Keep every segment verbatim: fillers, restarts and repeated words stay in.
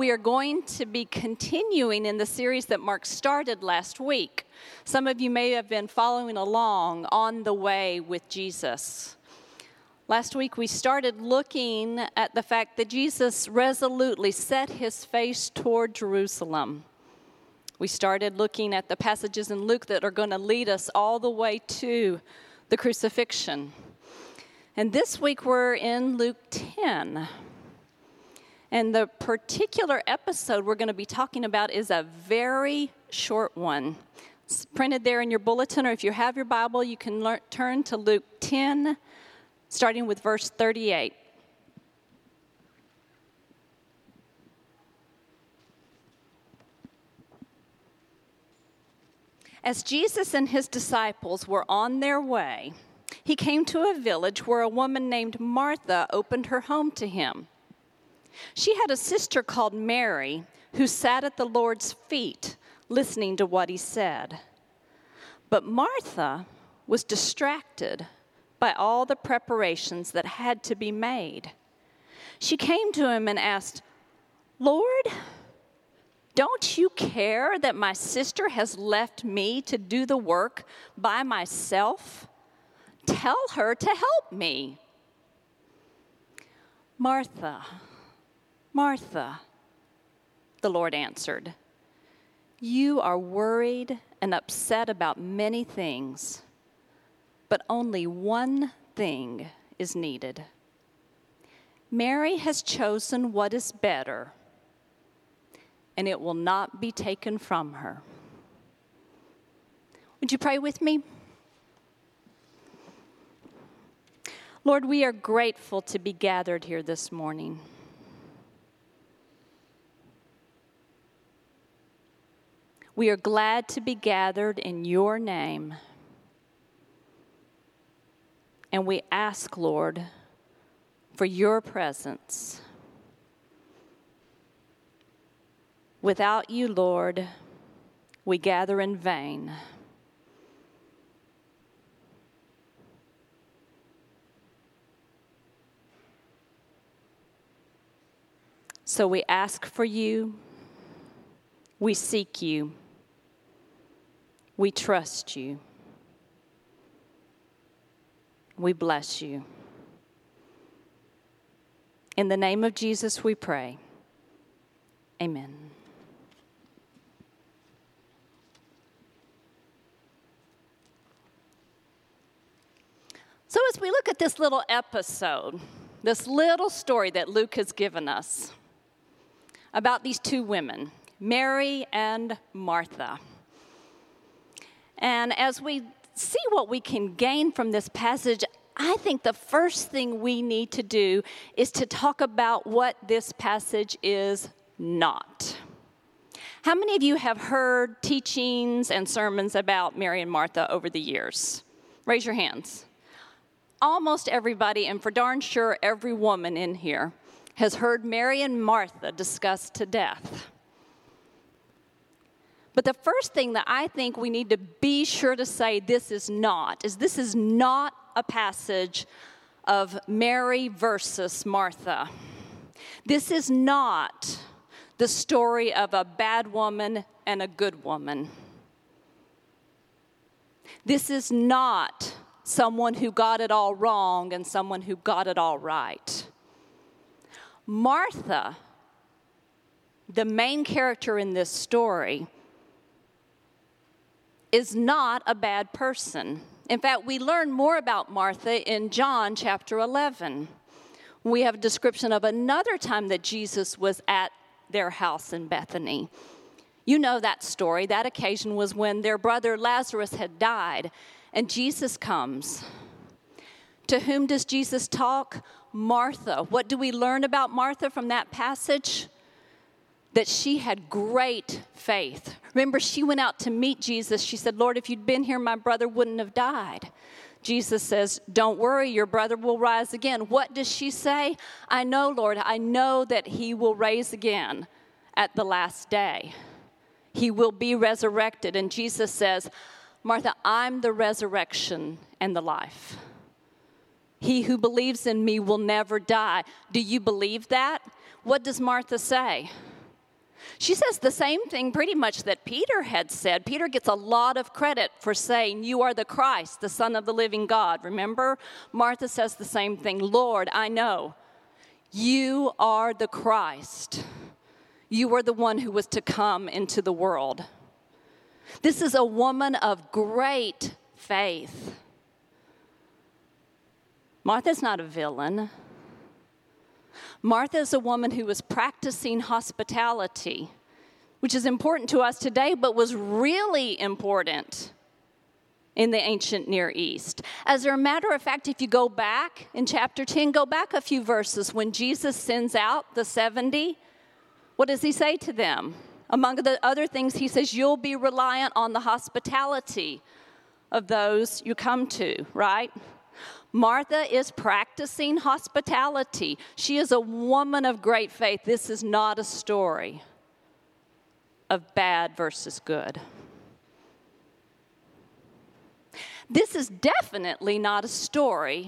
we are going to be continuing in the series that Mark started last week. Some of you may have been following along on the way with Jesus. Last week we started looking at the fact that Jesus resolutely set his face toward Jerusalem. We started looking at the passages in Luke that are going to lead us all the way to the crucifixion. And this week we're in Luke ten. And the particular episode we're going to be talking about is a very short one. It's printed there in your bulletin, or if you have your Bible, you can learn, turn to Luke ten, starting with verse thirty-eight. As Jesus and his disciples were on their way, he came to a village where a woman named Martha opened her home to him. She had a sister called Mary who sat at the Lord's feet listening to what he said. But Martha was distracted by all the preparations that had to be made. She came to him and asked, "Lord, don't you care that my sister has left me to do the work by myself? Tell her to help me." "Martha, Martha," the Lord answered, "you are worried and upset about many things, but only one thing is needed. Mary has chosen what is better, and it will not be taken from her." Would you pray with me? Lord, we are grateful to be gathered here this morning. We are glad to be gathered in your name. And we ask, Lord, for your presence. Without you, Lord, we gather in vain. So we ask for you. We seek you. We trust you. We bless you. In the name of Jesus we pray. Amen. So as we look at this little episode, this little story that Luke has given us about these two women, Mary and Martha. And as we see what we can gain from this passage, I think the first thing we need to do is to talk about what this passage is not. How many of you have heard teachings and sermons about Mary and Martha over the years? Raise your hands. Almost everybody, and for darn sure every woman in here, has heard Mary and Martha discussed to death. But the first thing that I think we need to be sure to say this is not, is this is not a passage of Mary versus Martha. This is not the story of a bad woman and a good woman. This is not someone who got it all wrong and someone who got it all right. Martha, the main character in this story, is not a bad person. In fact, we learn more about Martha in John chapter eleven. We have a description of another time that Jesus was at their house in Bethany. You know that story. That occasion was when their brother Lazarus had died, and Jesus comes. To whom does Jesus talk? Martha. What do we learn about Martha from that passage? That she had great faith. Remember, she went out to meet Jesus. She said, "Lord, if you'd been here, my brother wouldn't have died." Jesus says, "Don't worry, your brother will rise again." What does she say? "I know, Lord, I know that he will rise again at the last day. He will be resurrected." And Jesus says, "Martha, I'm the resurrection and the life. He who believes in me will never die." Do you believe that? What does Martha say? She says the same thing pretty much that Peter had said. Peter gets a lot of credit for saying, you are the Christ, the Son of the living God. Remember? Martha says the same thing. Lord, I know you are the Christ. You are the one who was to come into the world. This is a woman of great faith. Martha's not a villain. Martha is a woman who was practicing hospitality, which is important to us today, but was really important in the ancient Near East. As a matter of fact, if you go back in chapter ten, go back a few verses, when Jesus sends out the seventy, what does he say to them? Among the other things, he says, you'll be reliant on the hospitality of those you come to, right? Martha is practicing hospitality. She is a woman of great faith. This is not a story of bad versus good. This is definitely not a story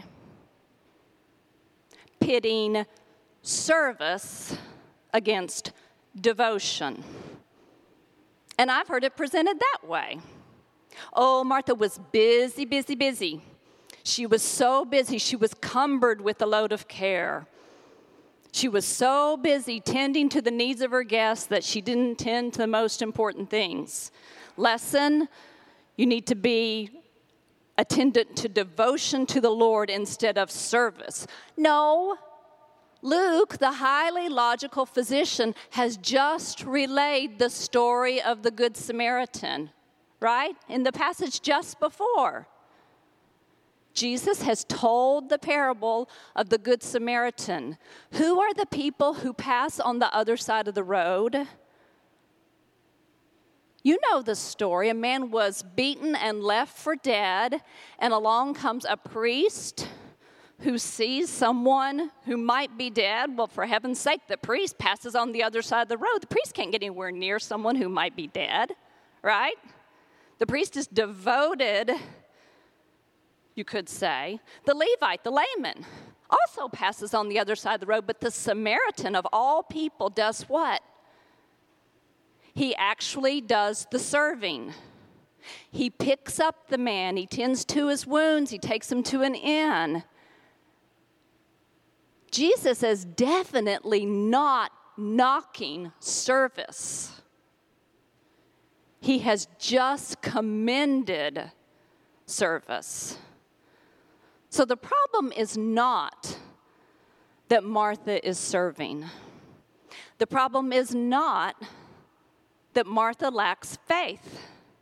pitting service against devotion. And I've heard it presented that way. Oh, Martha was busy, busy, busy. She was so busy, she was cumbered with a load of care. She was so busy tending to the needs of her guests that she didn't tend to the most important things. Lesson, you need to be attendant to devotion to the Lord instead of service. No, Luke, the highly logical physician, has just relayed the story of the Good Samaritan, right? In the passage just before. Jesus has told the parable of the Good Samaritan. Who are the people who pass on the other side of the road? You know the story. A man was beaten and left for dead, and along comes a priest who sees someone who might be dead. Well, for heaven's sake, the priest passes on the other side of the road. The priest can't get anywhere near someone who might be dead, right? The priest is devoted, you could say. The Levite, the layman, also passes on the other side of the road, but the Samaritan of all people does what? He actually does the serving. He picks up the man, he tends to his wounds, he takes him to an inn. Jesus is definitely not knocking service. He has just commended service. So the problem is not that Martha is serving. The problem is not that Martha lacks faith.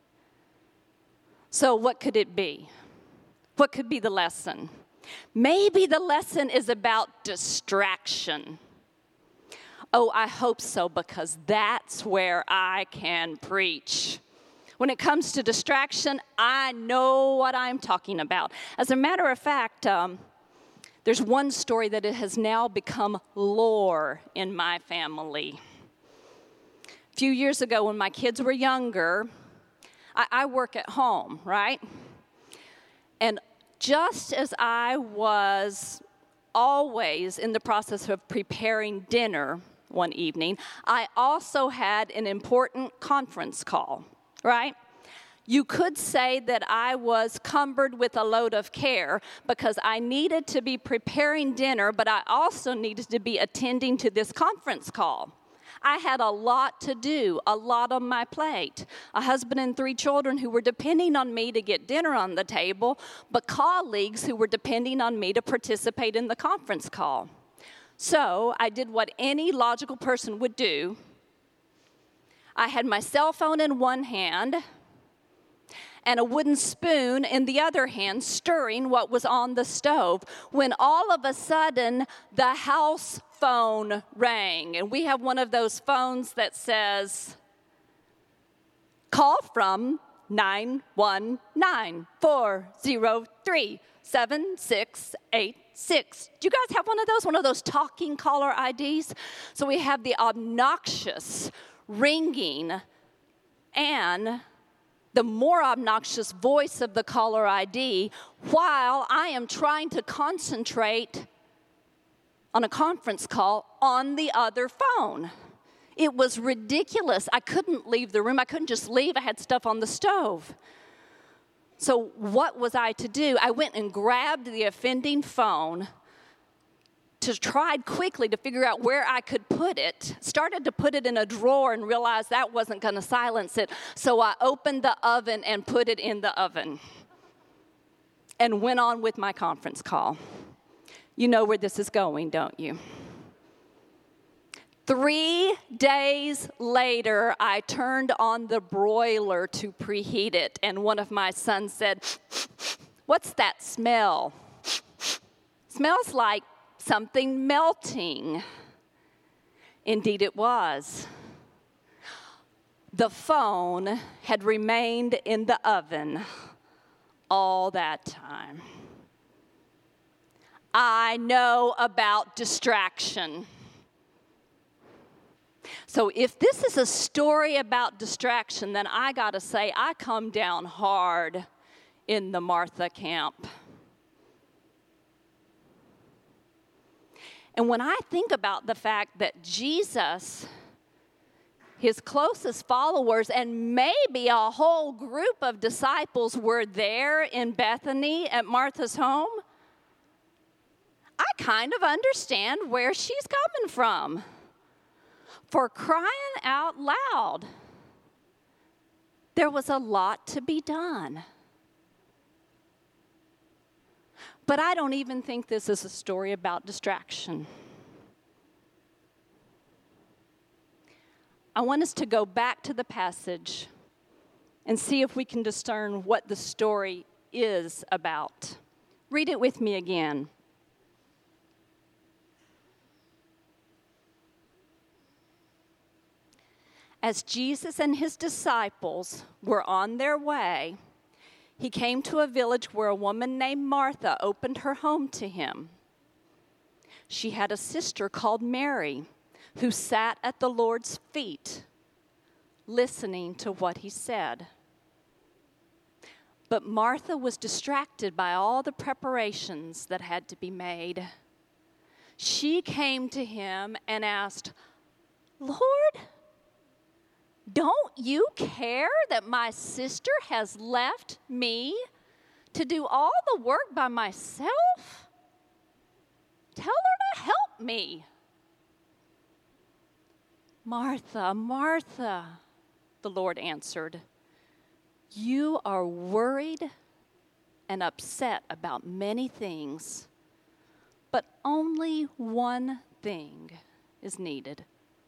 So what could it be? What could be the lesson? Maybe the lesson is about distraction. Oh, I hope so, because that's where I can preach. When it comes to distraction, I know what I'm talking about. As a matter of fact, um, there's one story that it has now become lore in my family. A few years ago, when my kids were younger, I, I work at home, right? And just as I was always in the process of preparing dinner one evening, I also had an important conference call, right? You could say that I was cumbered with a load of care because I needed to be preparing dinner, but I also needed to be attending to this conference call. I had a lot to do, a lot on my plate. A husband and three children who were depending on me to get dinner on the table, but colleagues who were depending on me to participate in the conference call. So I did what any logical person would do. I had my cell phone in one hand and a wooden spoon in the other hand, stirring what was on the stove, when all of a sudden the house phone rang. And we have one of those phones that says, call from nine one nine, four zero three, seven six eight six. Do you guys have one of those? One of those talking caller I Ds? So we have the obnoxious ringing and the more obnoxious voice of the caller I D while I am trying to concentrate on a conference call on the other phone. It was ridiculous. I couldn't leave the room. I couldn't just leave. I had stuff on the stove. So what was I to do? I went and grabbed the offending phone, to tried quickly to figure out where I could put it, started to put it in a drawer and realized that wasn't going to silence it. So I opened the oven and put it in the oven and went on with my conference call. You know where this is going, don't you? Three days later, I turned on the broiler to preheat it, and one of my sons said, "What's that smell?" "Smells like something melting." Indeed it was. The phone had remained in the oven all that time. I know about distraction. So if this is a story about distraction, then I got to say I come down hard in the Martha camp. And when I think about the fact that Jesus, his closest followers, and maybe a whole group of disciples were there in Bethany at Martha's home, I kind of understand where she's coming from. For crying out loud, there was a lot to be done. But I don't even think this is a story about distraction. I want us to go back to the passage and see if we can discern what the story is about. Read it with me again. As Jesus and his disciples were on their way, he came to a village where a woman named Martha opened her home to him. She had a sister called Mary, who sat at the Lord's feet, listening to what he said. But Martha was distracted by all the preparations that had to be made. She came to him and asked, "Lord, don't you care that my sister has left me to do all the work by myself? Tell her to help me." "Martha, Martha," the Lord answered, "you are worried and upset about many things, but only one thing is needed.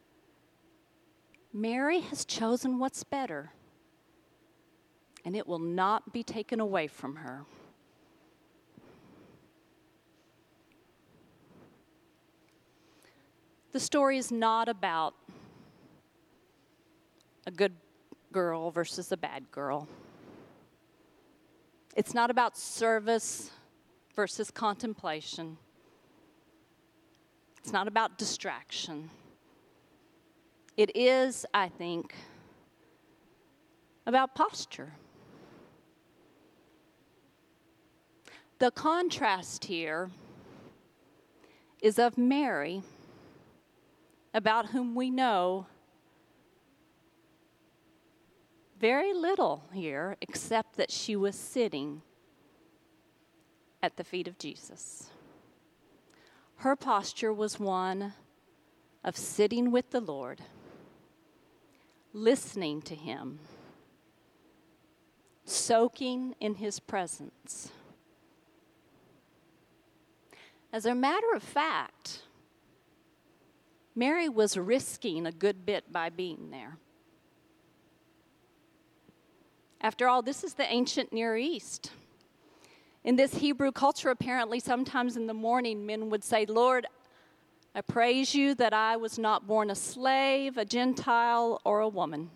Mary has chosen what's better, and it will not be taken away from her." The story is not about a good girl versus a bad girl. It's not about service versus contemplation. It's not about distraction. It is, I think, about posture. The contrast here is of Mary, about whom we know very little here, except that she was sitting at the feet of Jesus. Her posture was one of sitting with the Lord, listening to him, soaking in his presence. As a matter of fact, Mary was risking a good bit by being there. After all, this is the ancient Near East. In this Hebrew culture, apparently, sometimes in the morning, men would say, "Lord, I praise you that I was not born a slave, a Gentile, or a woman."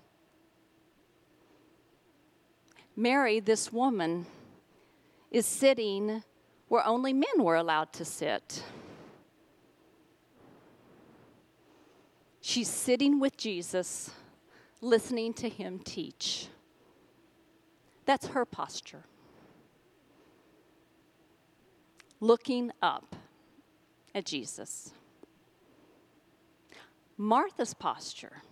Mary, this woman, is sitting where only men were allowed to sit. She's sitting with Jesus, listening to him teach. That's her posture. Looking up at Jesus. Martha's posture.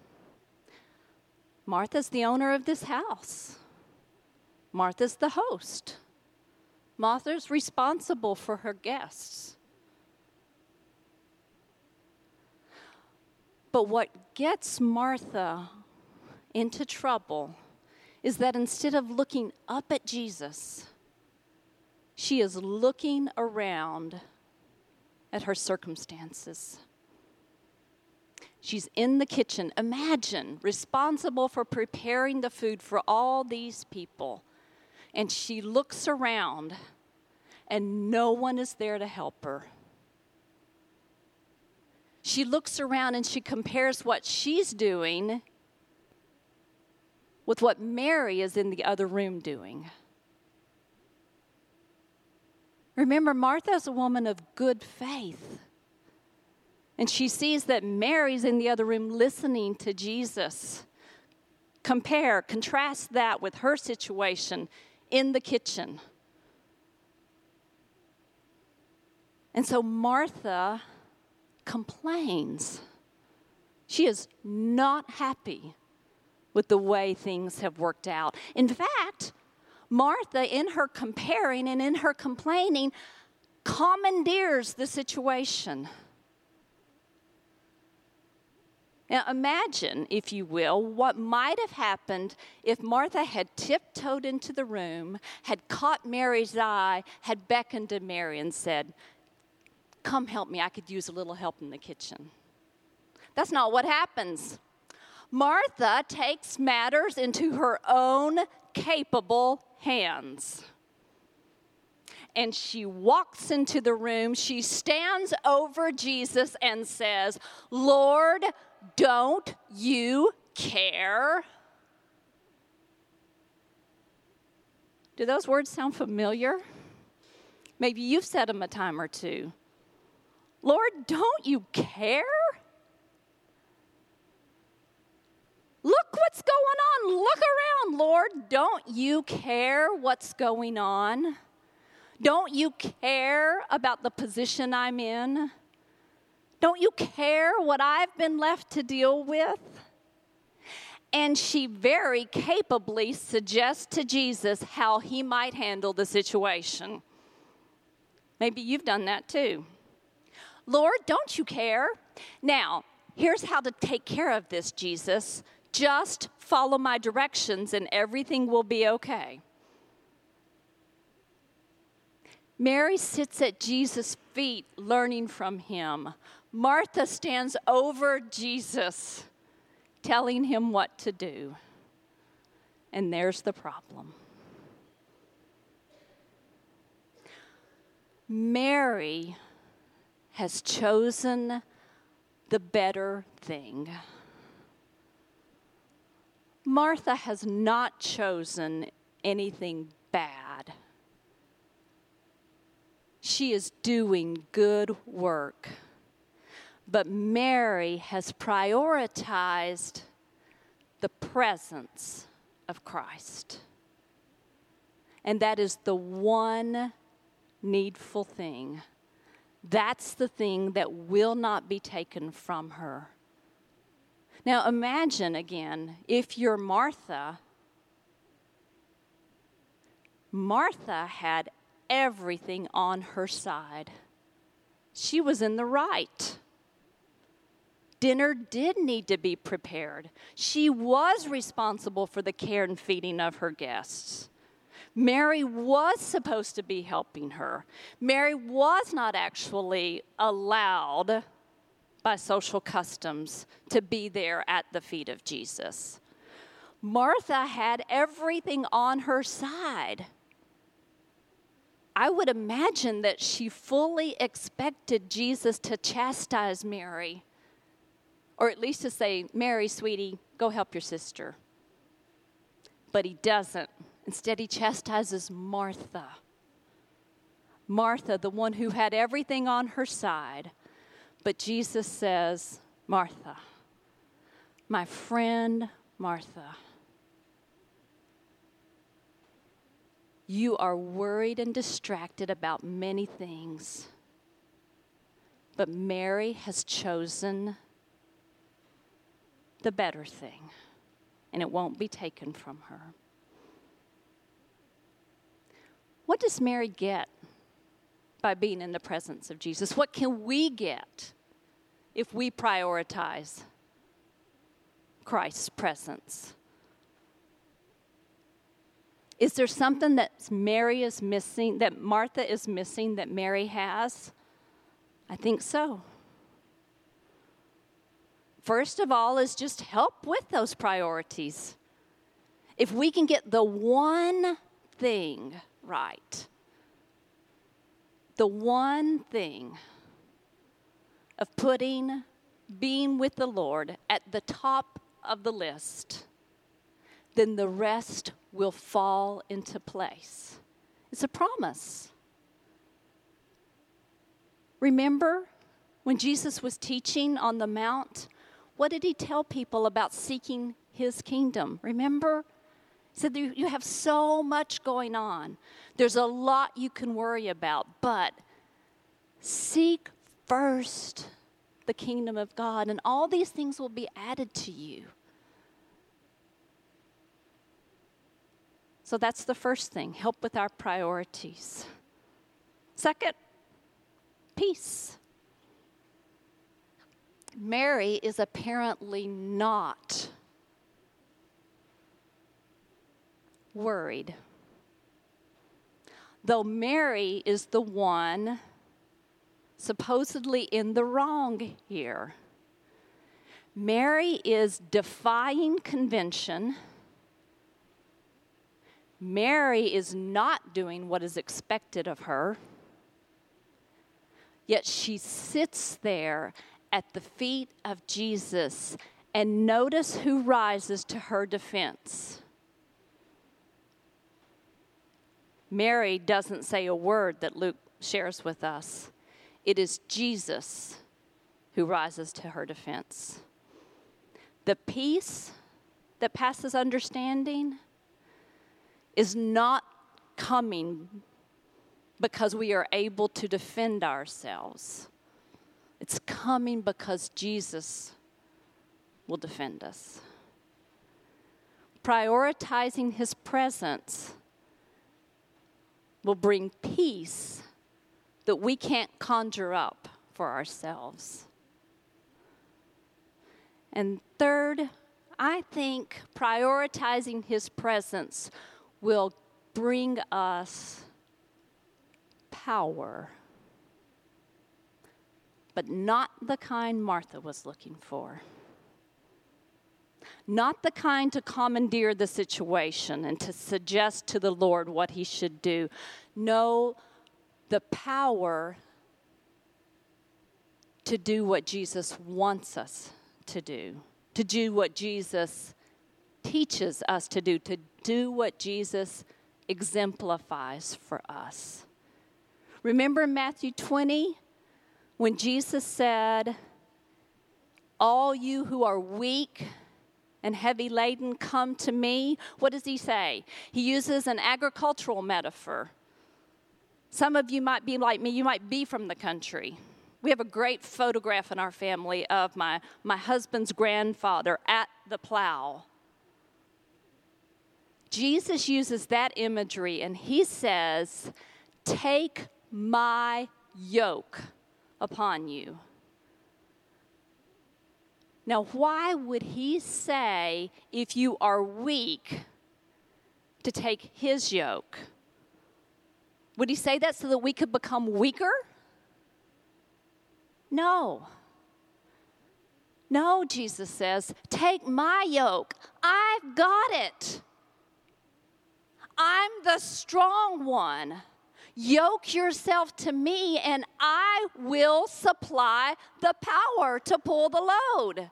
Martha's the owner of this house. Martha's the host. Martha's responsible for her guests. But what gets Martha into trouble is that instead of looking up at Jesus, she is looking around at her circumstances. She's in the kitchen, imagine, responsible for preparing the food for all these people. And she looks around, and no one is there to help her. She looks around and she compares what she's doing with what Mary is in the other room doing. Remember, Martha is a woman of good faith. And she sees that Mary's in the other room listening to Jesus. Compare, contrast that with her situation in the kitchen. And so Martha complains. She is not happy with the way things have worked out. In fact, Martha, in her comparing and in her complaining, commandeers the situation. Now imagine, if you will, what might have happened if Martha had tiptoed into the room, had caught Mary's eye, had beckoned to Mary and said, "Come help me, I could use a little help in the kitchen." That's not what happens. Martha takes matters into her own capable hands. And she walks into the room, she stands over Jesus and says, "Lord, don't you care?" Do those words sound familiar? Maybe you've said them a time or two. Lord, don't you care? Look what's going on. Look around, Lord. Don't you care what's going on? Don't you care about the position I'm in? Don't you care what I've been left to deal with? And she very capably suggests to Jesus how he might handle the situation. Maybe you've done that too. Lord, don't you care? Now, here's how to take care of this, Jesus. Just follow my directions and everything will be okay. Mary sits at Jesus' feet learning from him. Martha stands over Jesus, telling him what to do. And there's the problem. Mary has chosen the better thing. Martha has not chosen anything bad. She is doing good work. But Mary has prioritized the presence of Christ. And that is the one needful thing. That's the thing that will not be taken from her. Now imagine again, if you're Martha, Martha had everything on her side. She was in the right. Dinner did need to be prepared. She was responsible for the care and feeding of her guests. Mary was supposed to be helping her. Mary was not actually allowed by social customs to be there at the feet of Jesus. Martha had everything on her side. I would imagine that she fully expected Jesus to chastise Mary, or at least to say, "Mary, sweetie, go help your sister." But he doesn't. Instead, he chastises Martha. Martha, the one who had everything on her side. But Jesus says, "Martha, my friend Martha, you are worried and distracted about many things, but Mary has chosen the better thing, and it won't be taken from her. What does Mary get by being in the presence of Jesus? What can we get if we prioritize Christ's presence? Is there something that Mary is missing, that Martha is missing, that Mary has? I think so. First of all is just help with those priorities. If we can get the one thing right, the one thing of putting being with the Lord at the top of the list, then the rest will fall into place. It's a promise. Remember when Jesus was teaching on the Mount, what did he tell people about seeking his kingdom? Remember? He said, you have so much going on. There's a lot you can worry about, but seek first the kingdom of God, and all these things will be added to you. So that's the first thing, help with our priorities. Second, peace. Mary is apparently not worried. Though Mary is the one supposedly in the wrong here. Mary is defying convention. Mary is not doing what is expected of her. Yet she sits there at the feet of Jesus, and notice who rises to her defense. Mary doesn't say a word that Luke shares with us. It is Jesus who rises to her defense. The peace that passes understanding is not coming because we are able to defend ourselves. It's coming because Jesus will defend us. Prioritizing his presence will bring peace that we can't conjure up for ourselves. And third, I think prioritizing his presence will bring us power, but not the kind Martha was looking for. Not the kind to commandeer the situation and to suggest to the Lord what he should do. No, the power to do what Jesus wants us to do, to do what Jesus teaches us to do, to do what Jesus exemplifies for us. Remember in Matthew twenty, when Jesus said, all you who are weak and heavy laden, come to me. What does he say? He uses an agricultural metaphor. Some of you might be like me. You might be from the country. We have a great photograph in our family of my, my husband's grandfather at the plow. Jesus uses that imagery, and he says, take my yoke upon you. Now, why would he say, if you are weak, to take his yoke? Would he say that so that we could become weaker? No. No, Jesus says, take my yoke. I've got it. I'm the strong one. Yoke yourself to me, and I will supply the power to pull the load.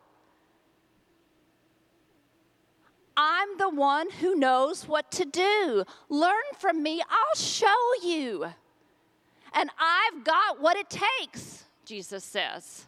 I'm the one who knows what to do. Learn from me, I'll show you. And I've got what it takes, Jesus says.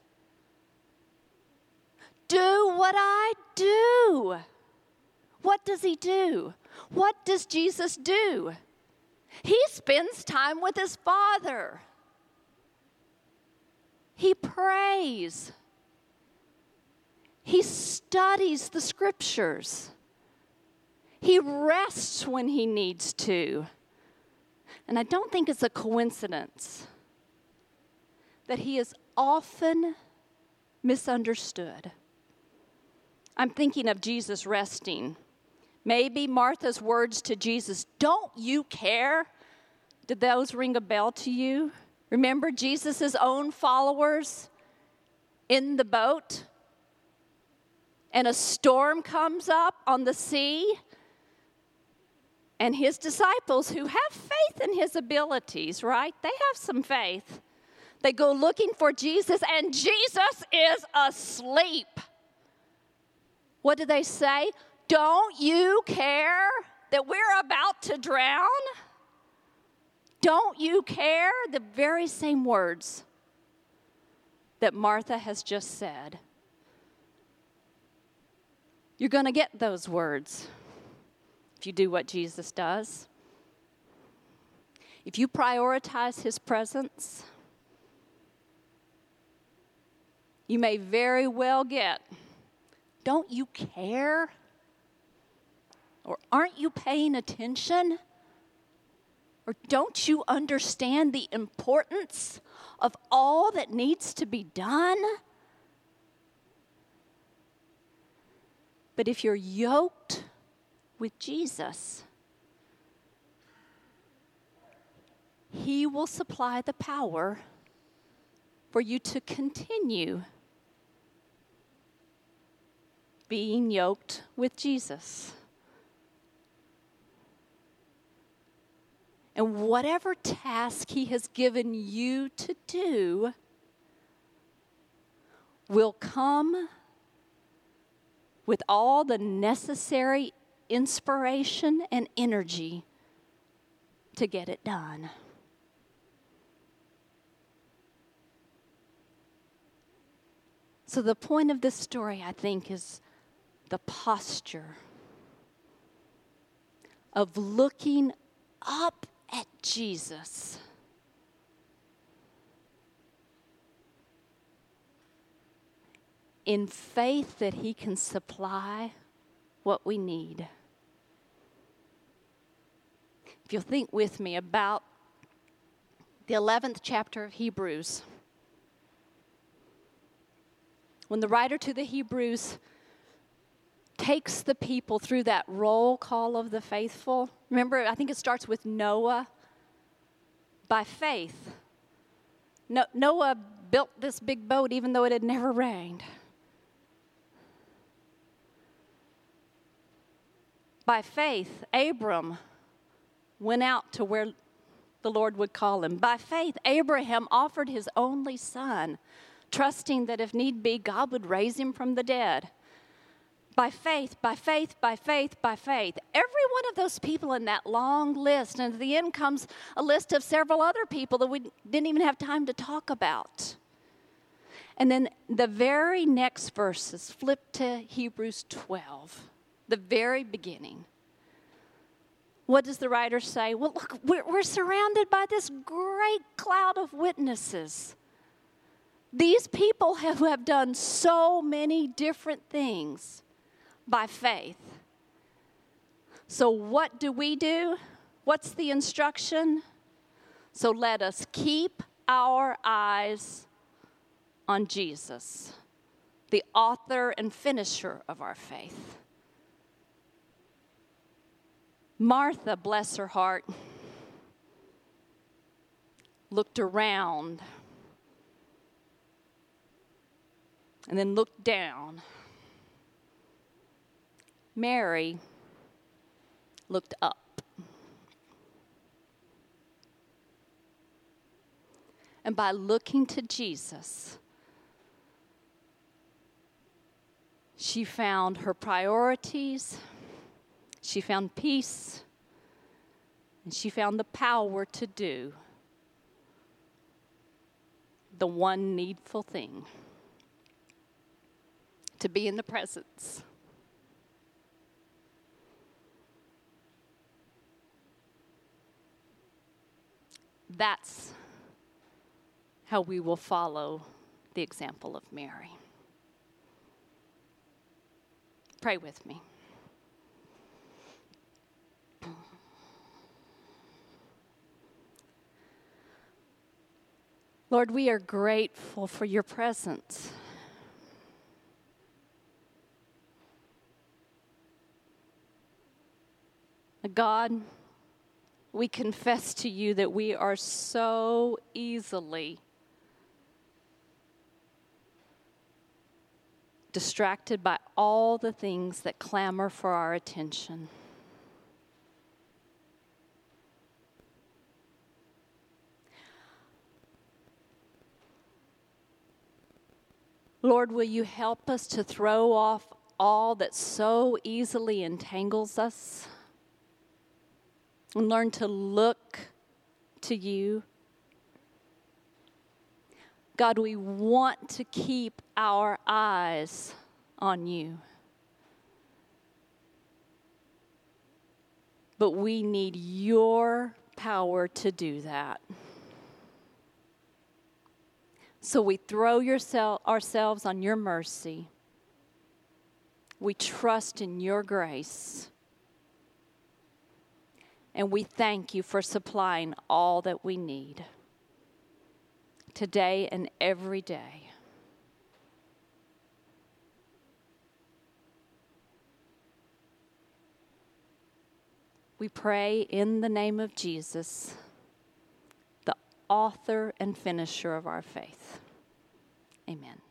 Do what I do. What does he do? What does Jesus do? He spends time with his Father. He prays. He studies the scriptures. He rests when he needs to. And I don't think it's a coincidence that he is often misunderstood. I'm thinking of Jesus resting. Maybe Martha's words to Jesus, "Don't you care?" Did those ring a bell to you? Remember Jesus' own followers in the boat? And a storm comes up on the sea. And his disciples, who have faith in his abilities, right? They have some faith. They go looking for Jesus, and Jesus is asleep. What do they say? "Don't you care that we're about to drown? Don't you care?" The very same words that Martha has just said. You're going to get those words if you do what Jesus does. If you prioritize his presence, you may very well get, "Don't you care?" Or "Aren't you paying attention?" Or "Don't you understand the importance of all that needs to be done?" But if you're yoked with Jesus, he will supply the power for you to continue being yoked with Jesus. And whatever task he has given you to do will come with all the necessary inspiration and energy to get it done. So the point of this story, I think, is the posture of looking up at Jesus. In faith that he can supply what we need. If you'll think with me about the eleventh chapter of Hebrews, when the writer to the Hebrews takes the people through that roll call of the faithful. Remember, I think it starts with Noah. By faith, no, Noah built this big boat even though it had never rained. By faith, Abram went out to where the Lord would call him. By faith, Abraham offered his only son, trusting that if need be, God would raise him from the dead. By faith, by faith, by faith, by faith. Every one of those people in that long list, and at the end comes a list of several other people that we didn't even have time to talk about. And then the very next verses, flip to Hebrews twelve, the very beginning. What does the writer say? Well, look, we're, we're surrounded by this great cloud of witnesses. These people have, who have done so many different things by faith. So what do we do? What's the instruction? So let us keep our eyes on Jesus, the author and finisher of our faith. Martha, bless her heart, looked around and then looked down. Mary looked up. And by looking to Jesus, she found her priorities, she found peace, and she found the power to do the one needful thing, to be in the presence. That's how we will follow the example of Mary. Pray with me. Lord, we are grateful for your presence. God, we confess to you that we are so easily distracted by all the things that clamor for our attention. Lord, will you help us to throw off all that so easily entangles us and learn to look to you? God, we want to keep our eyes on you, but we need your power to do that. So we throw yourself, ourselves on your mercy. We trust in your grace. And we thank you for supplying all that we need today and every day. We pray in the name of Jesus, the author and finisher of our faith. Amen.